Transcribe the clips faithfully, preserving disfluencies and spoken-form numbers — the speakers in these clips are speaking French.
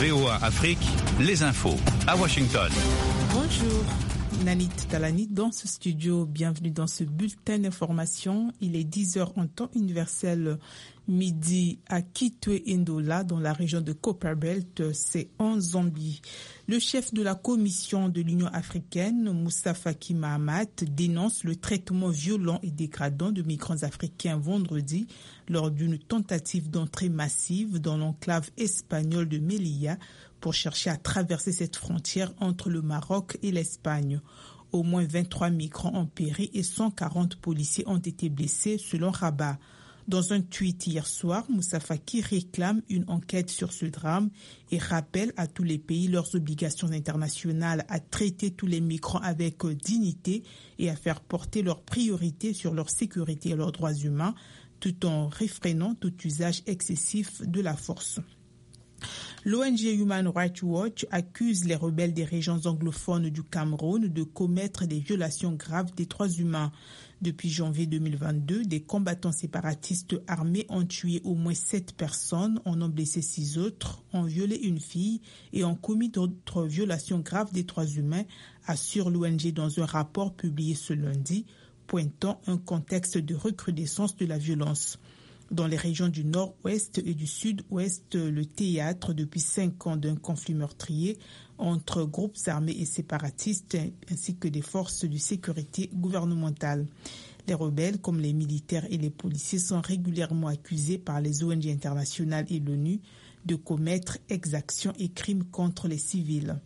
V O A Afrique, les infos à Washington. Bonjour, Nanit Talani dans ce studio. Bienvenue dans ce bulletin d'information. Il est dix heures en temps universel, midi à Kitwe Ndola dans la région de Copperbelt, c'est en Zambie. Le chef de la commission de l'Union africaine, Moussa Faki Mahamat, dénonce le traitement violent et dégradant de migrants africains vendredi lors d'une tentative d'entrée massive dans l'enclave espagnole de Melilla pour chercher à traverser cette frontière entre le Maroc et l'Espagne. Au moins vingt-trois migrants ont péri et cent quarante policiers ont été blessés selon Rabat. Dans un tweet hier soir, Moussa Faki réclame une enquête sur ce drame et rappelle à tous les pays leurs obligations internationales à traiter tous les migrants avec dignité et à faire porter leurs priorités sur leur sécurité et leurs droits humains, tout en réfrénant tout usage excessif de la force. L'O N G Human Rights Watch accuse les rebelles des régions anglophones du Cameroun de commettre des violations graves des droits humains. Depuis janvier deux mille vingt-deux, des combattants séparatistes armés ont tué au moins sept personnes, en ont blessé six autres, ont violé une fille et ont commis d'autres violations graves des droits humains, assure l'O N G dans un rapport publié ce lundi, pointant un contexte de recrudescence de la violence. Dans les régions du nord-ouest et du sud-ouest, le théâtre depuis cinq ans d'un conflit meurtrier entre groupes armés et séparatistes ainsi que des forces de sécurité gouvernementales. Les rebelles, comme les militaires et les policiers, sont régulièrement accusés par les O N G internationales et l'ONU de commettre exactions et crimes contre les civils.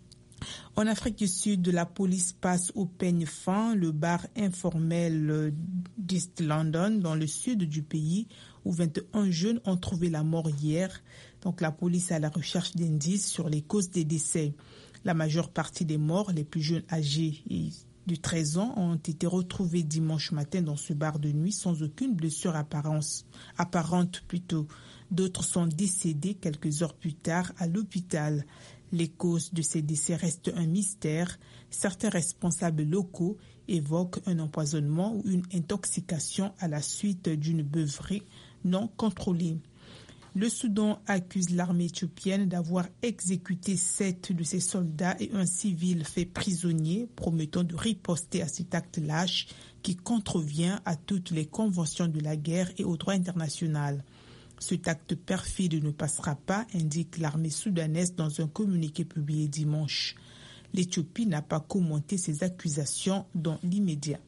En Afrique du Sud, la police passe au peigne fin le bar informel d'East London dans le sud du pays où vingt et un jeunes ont trouvé la mort hier. Donc la police est à la recherche d'indices sur les causes des décès. La majeure partie des morts, les plus jeunes âgés de treize ans, ont été retrouvés dimanche matin dans ce bar de nuit sans aucune blessure apparente. apparente plutôt. D'autres sont décédés quelques heures plus tard à l'hôpital. Les causes de ces décès restent un mystère. Certains responsables locaux évoquent un empoisonnement ou une intoxication à la suite d'une beuverie non contrôlée. Le Soudan accuse l'armée éthiopienne d'avoir exécuté sept de ses soldats et un civil fait prisonnier, promettant de riposter à cet acte lâche qui contrevient à toutes les conventions de la guerre et au droit international. Cet acte perfide ne passera pas, indique l'armée soudanaise dans un communiqué publié dimanche. L'Éthiopie n'a pas commenté ces accusations dans l'immédiat.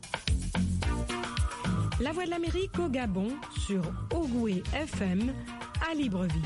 La Voix de l'Amérique au Gabon sur Ogoué F M à Libreville.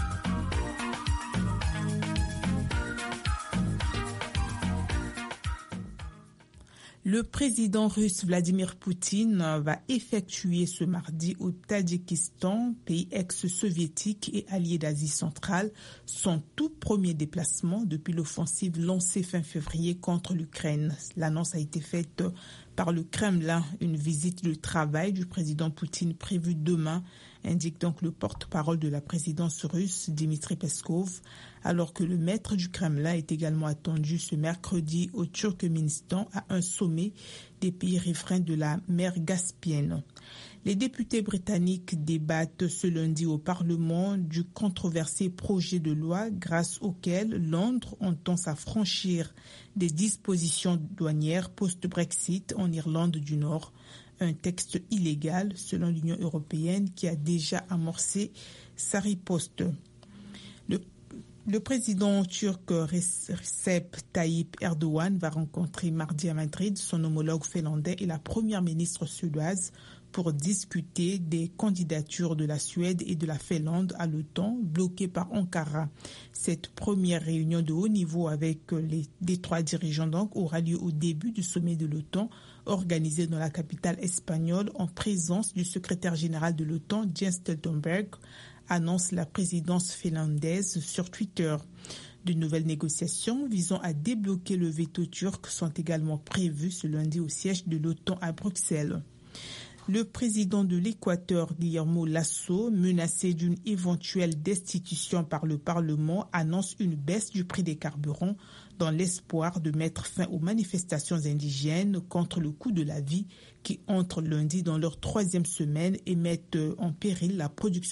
Le président russe Vladimir Poutine va effectuer ce mardi au Tadjikistan, pays ex-soviétique et allié d'Asie centrale, son tout premier déplacement depuis l'offensive lancée fin février contre l'Ukraine. L'annonce a été faite par le Kremlin, une visite de travail du président Poutine prévue demain, indique donc le porte-parole de la présidence russe, Dmitry Peskov, alors que le maître du Kremlin est également attendu ce mercredi au Turkménistan à un sommet des pays riverains de la mer Caspienne. Les députés britanniques débattent ce lundi au Parlement du controversé projet de loi grâce auquel Londres entend s'affranchir des dispositions douanières post-Brexit en Irlande du Nord. Un texte illégal selon l'Union européenne qui a déjà amorcé sa riposte. Le, le président turc Recep Tayyip Erdogan va rencontrer mardi à Madrid son homologue finlandais et la première ministre suédoise pour discuter des candidatures de la Suède et de la Finlande à l'OTAN bloquées par Ankara. Cette première réunion de haut niveau avec les, les trois dirigeants donc aura lieu au début du sommet de l'OTAN organisé dans la capitale espagnole en présence du secrétaire général de l'OTAN Jens Stoltenberg, annonce la présidence finlandaise sur Twitter. De nouvelles négociations visant à débloquer le veto turc sont également prévues ce lundi au siège de l'OTAN à Bruxelles. Le président de l'Équateur, Guillermo Lasso, menacé d'une éventuelle destitution par le Parlement, annonce une baisse du prix des carburants dans l'espoir de mettre fin aux manifestations indigènes contre le coût de la vie qui entrent lundi dans leur troisième semaine et mettent en péril la production